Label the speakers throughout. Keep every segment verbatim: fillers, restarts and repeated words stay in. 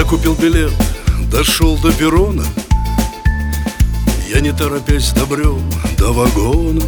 Speaker 1: купил билет, дошел до перрона. Я не торопясь добрел до вагона.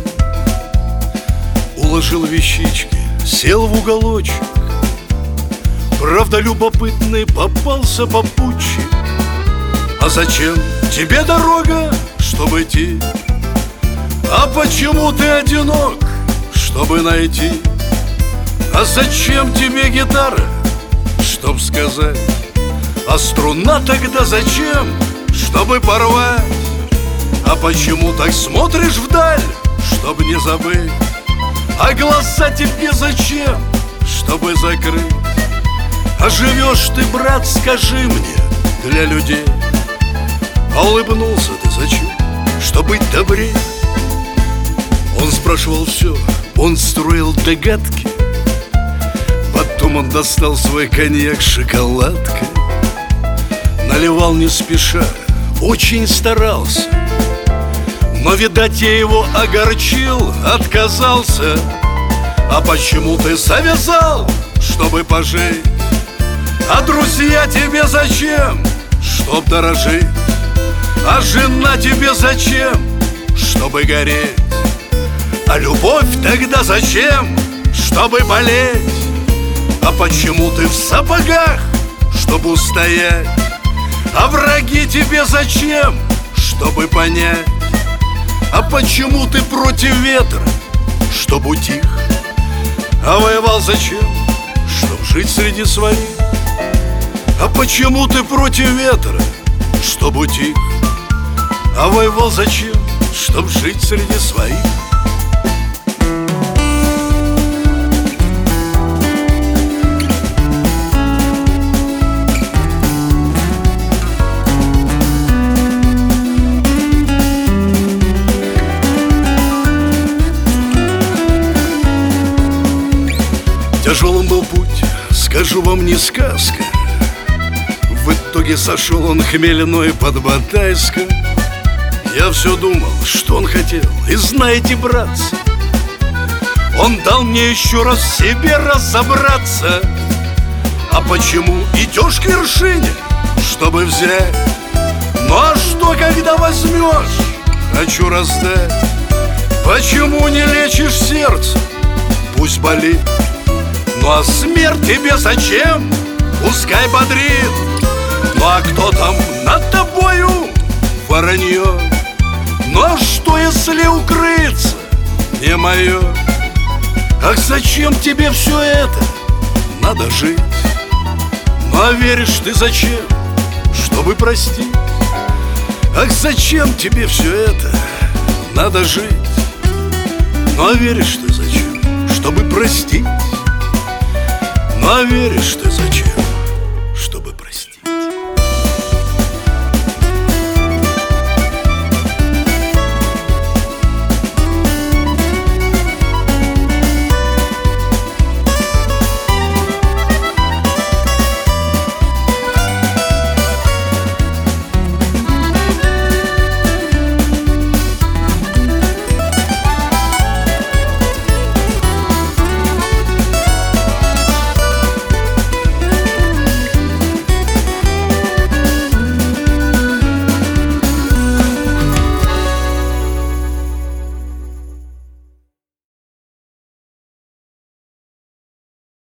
Speaker 1: Уложил вещички, сел в уголочек. Правда, любопытный попался попутчик. А зачем тебе дорога, чтобы идти? А почему ты одинок, чтобы найти? А зачем тебе гитара, чтоб сказать? А струна тогда зачем, чтобы порвать? А почему так смотришь вдаль, чтобы не забыть? А глаза тебе зачем, чтобы закрыть? А живешь ты, брат, скажи мне, для людей. А улыбнулся ты зачем, чтобы быть добрее? Он спрашивал все, он строил догадки. Потом он достал свой коньяк с шоколадкой. Наливал не спеша, очень старался. Но, видать, я его огорчил, отказался. А почему ты завязал, чтобы пожить? А друзья тебе зачем, чтоб дорожить? А жена тебе зачем, чтобы гореть? А любовь тогда зачем, чтобы болеть? А почему ты в сапогах, чтобы устоять? А враги тебе зачем, чтобы понять? А почему ты против ветра, чтоб утих? А воевал зачем, чтоб жить среди своих? А почему ты против ветра, чтоб утих? А воевал зачем, чтоб жить среди своих? Тяжелым был путь, скажу вам, не сказка. В итоге сошел он хмельной под Батайском. Я все думал, что он хотел. И знаете, братцы, он дал мне еще раз в себе разобраться. А почему идешь к вершине, чтобы взять? Ну а что, когда возьмешь? Хочу раздать. Почему не лечишь сердце? Пусть болит. Ну а смерть тебе зачем? Пускай бодрит. Ну а кто там над тобою? Воронье. Ну а что, если укрыться не мое? Ах, зачем тебе все это? Надо жить. Ну а веришь ты зачем? Чтобы простить. Ах, зачем тебе все это? Надо жить. Ну а веришь ты зачем? Чтобы простить. Ну а веришь ты зачем?